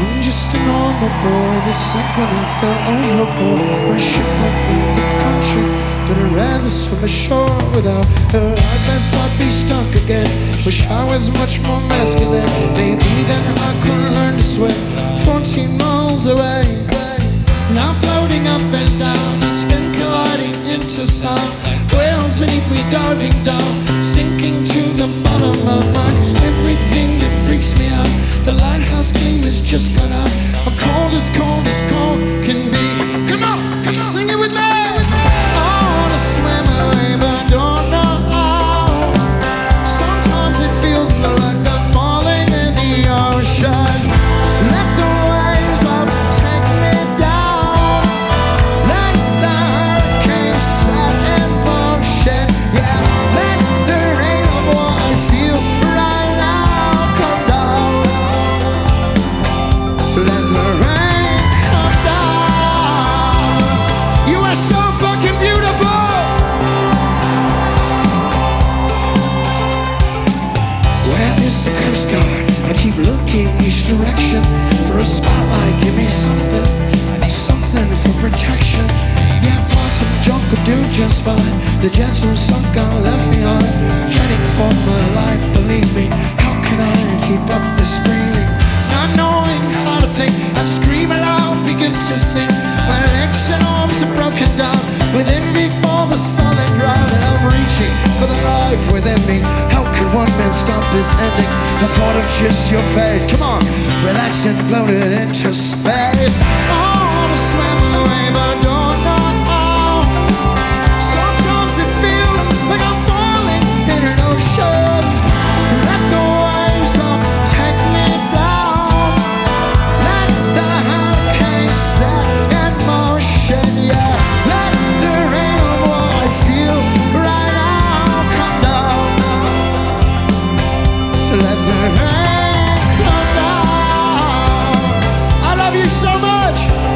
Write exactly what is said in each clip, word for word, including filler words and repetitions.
I'm just a normal boy that sank when I fell overboard. My ship would leave the country, but I'd rather swim ashore. Without a life vest I'd be stuck again. Wish I was much more masculine. Maybe then I could learn to swim fourteen miles away. Now floating up and down, I spin colliding into sound. Whales beneath me diving down, sinking to the bottom of mine. Everything that freaks me out, the lighthouse gleam has just gone out. I'm cold as cold as cold can be. Come on, come on, sing it with me. I wanna swim away, but I don't know how. Sometimes it feels like I'm falling in the ocean. Let the waves up take me down. Let the hurricane set in motion. Yeah, let the rain of what I feel right now come down. Let the rain come down. You are so fucking beautiful. Where is the Coast Guard? I keep looking each direction for a spotlight. Give me something, I need something for protection. Yeah, I thought some junk would do just fine. The jets were sunk, I left behind. Training for my life, believe me. How can I keep up this breathing? Not knowing how to think, I scream aloud, begin to sing. My legs and arms are broken down within me for the solid ground. And I'm reaching for the life within me. How can one man stop his ending? The thought of just your face. Come on, relaxed and floated into space. I wanna swim away, but don't know how. Sometimes it feels like I'm falling in an ocean. Let the waves up take me down. Let the hurricane set in motion. Yeah, let the rain of what I feel right now come down. Let the rain come down. I love you so much.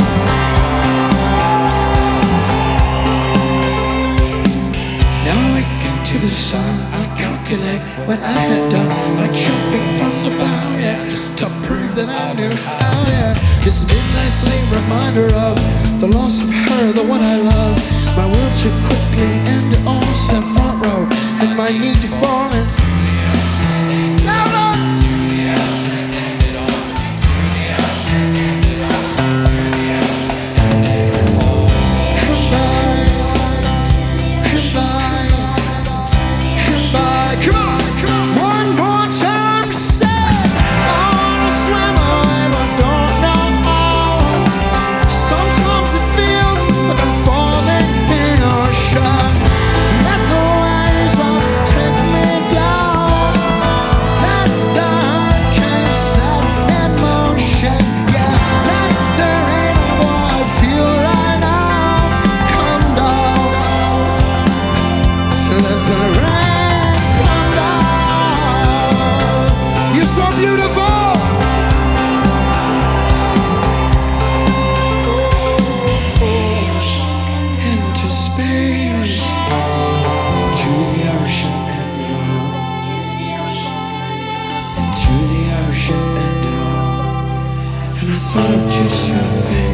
Now waking to the sun, I calculate what I had done, like jumping from the bow, yeah, to prove that I knew how, yeah. This midnight's late reminder of the loss of her, the one I love. My will to quickly end it all, set front row, and my need to fall in. Louder! Thought of just your face.